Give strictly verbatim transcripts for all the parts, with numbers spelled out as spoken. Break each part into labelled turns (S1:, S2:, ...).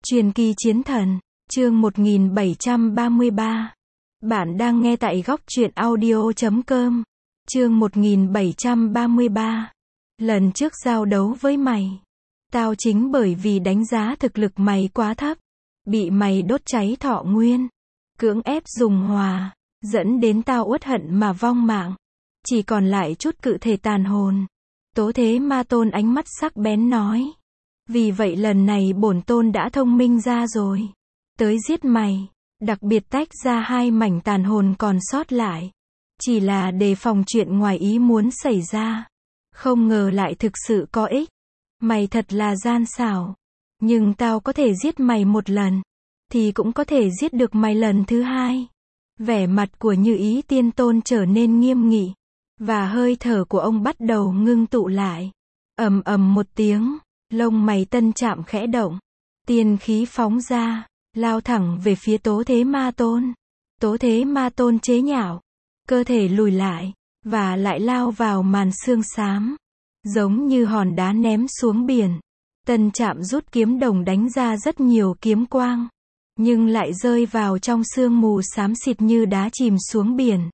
S1: Truyền kỳ chiến thần, chương một nghìn bảy trăm ba mươi ba. Bạn đang nghe tại góc truyện audio chấm com. Chương một nghìn bảy trăm ba mươi ba. Lần trước giao đấu với mày, tao chính bởi vì đánh giá thực lực mày quá thấp, bị mày đốt cháy thọ nguyên, cưỡng ép dùng hòa, dẫn đến tao uất hận mà vong mạng. Chỉ còn lại chút cự thể tàn hồn. Tố Thế Ma Tôn ánh mắt sắc bén nói. Vì vậy lần này bổn tôn đã thông minh ra rồi. Tới giết mày, đặc biệt tách ra hai mảnh tàn hồn còn sót lại. Chỉ là đề phòng chuyện ngoài ý muốn xảy ra. Không ngờ lại thực sự có ích. Mày thật là gian xảo. Nhưng tao có thể giết mày một lần, thì cũng có thể giết được mày lần thứ hai. Vẻ mặt của Như Ý Tiên Tôn trở nên nghiêm nghị. Và hơi thở của ông bắt đầu ngưng tụ lại. Ầm ầm một tiếng, lông mày Tân Trạm khẽ động. Tiên khí phóng ra, lao thẳng về phía Tố Thế Ma Tôn. Tố Thế Ma Tôn chế nhạo, cơ thể lùi lại, và lại lao vào màn sương xám. Giống như hòn đá ném xuống biển. Tân Trạm rút kiếm đồng đánh ra rất nhiều kiếm quang. Nhưng lại rơi vào trong sương mù xám xịt như đá chìm xuống biển.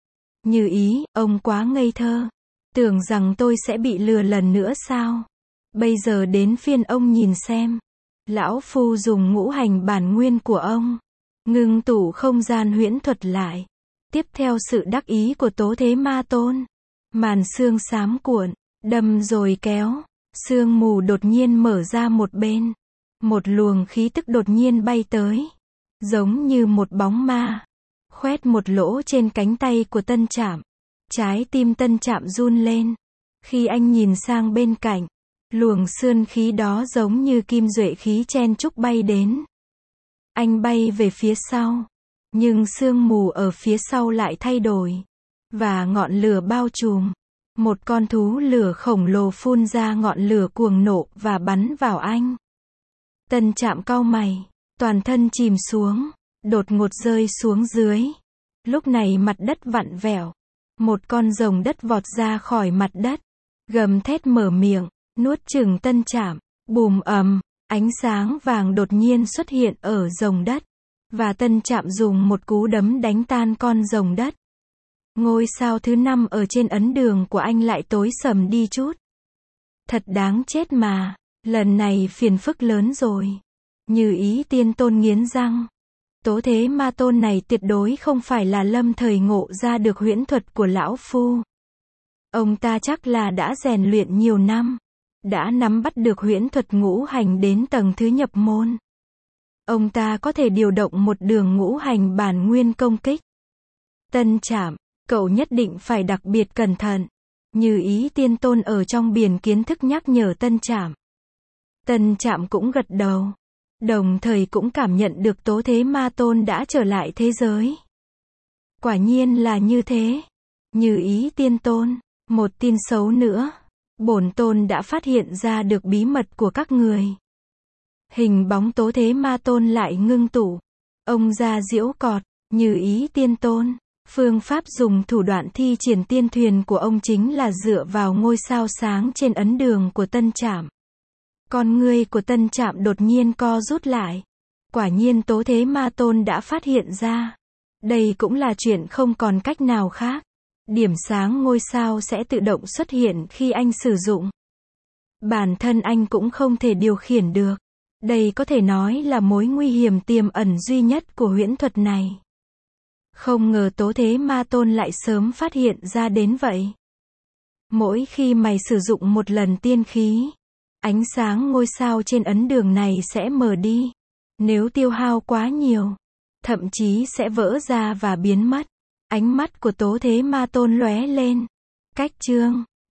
S1: Như Ý, ông quá ngây thơ. Tưởng rằng tôi sẽ bị lừa lần nữa sao? Bây giờ đến phiên ông nhìn xem. Lão Phu dùng ngũ hành bản nguyên của ông, ngưng tụ không gian huyễn thuật lại. Tiếp theo sự đắc ý của Tố Thế Ma Tôn. Màn sương xám cuộn, đâm rồi kéo. Sương mù đột nhiên mở ra một bên. Một luồng khí tức đột nhiên bay tới. Giống như một bóng ma. Khoét một lỗ trên cánh tay của Tân Trạm. Trái tim Tân Trạm run lên. Khi anh nhìn sang bên cạnh, luồng sương khí đó giống như kim duệ khí chen chúc bay đến. Anh bay về phía sau. Nhưng sương mù ở phía sau lại thay đổi. Và ngọn lửa bao trùm. Một con thú lửa khổng lồ phun ra ngọn lửa cuồng nộ và bắn vào anh. Tân Trạm cau mày. Toàn thân chìm xuống. Đột ngột rơi xuống dưới. Lúc này mặt đất vặn vẹo. Một con rồng đất vọt ra khỏi mặt đất. Gầm thét mở miệng, nuốt chửng Tân Trạm. Bùm ầm, ánh sáng vàng đột nhiên xuất hiện ở rồng đất. Và Tân Trạm dùng một cú đấm đánh tan con rồng đất. Ngôi sao thứ năm ở trên ấn đường của anh lại tối sầm đi chút. Thật đáng chết mà, lần này phiền phức lớn rồi. Như Ý Tiên Tôn nghiến răng. Tố Thế Ma Tôn này tuyệt đối không phải là lâm thời ngộ ra được huyễn thuật của lão Phu. Ông ta chắc là đã rèn luyện nhiều năm. Đã nắm bắt được huyễn thuật ngũ hành đến tầng thứ nhập môn. Ông ta có thể điều động một đường ngũ hành bản nguyên công kích. Tân Trạm, cậu nhất định phải đặc biệt cẩn thận. Như Ý Tiên Tôn ở trong biển kiến thức nhắc nhở Tân Trạm. Tân Trạm cũng gật đầu. Đồng thời cũng cảm nhận được Tố Thế Ma Tôn đã trở lại thế giới. Quả nhiên là như thế. Như Ý Tiên Tôn, một tin xấu nữa. Bổn tôn đã phát hiện ra được bí mật của các người. Hình bóng Tố Thế Ma Tôn lại ngưng tụ. Ông ra diễu cọt. Như Ý Tiên Tôn, phương pháp dùng thủ đoạn thi triển tiên thuyền của ông chính là dựa vào ngôi sao sáng trên ấn đường của Tân Trạm. Con ngươi của Tân Trạm đột nhiên co rút lại. Quả nhiên Tố Thế Ma Tôn đã phát hiện ra. Đây cũng là chuyện không còn cách nào khác. Điểm sáng ngôi sao sẽ tự động xuất hiện khi anh sử dụng. Bản thân anh cũng không thể điều khiển được. Đây có thể nói là mối nguy hiểm tiềm ẩn duy nhất của huyễn thuật này. Không ngờ Tố Thế Ma Tôn lại sớm phát hiện ra đến vậy. Mỗi khi mày sử dụng một lần tiên khí, ánh sáng ngôi sao trên ấn đường này sẽ mờ đi. Nếu tiêu hao quá nhiều, thậm chí sẽ vỡ ra và biến mất. Ánh mắt của Tố Thế Ma Tôn lóe lên. Cách chương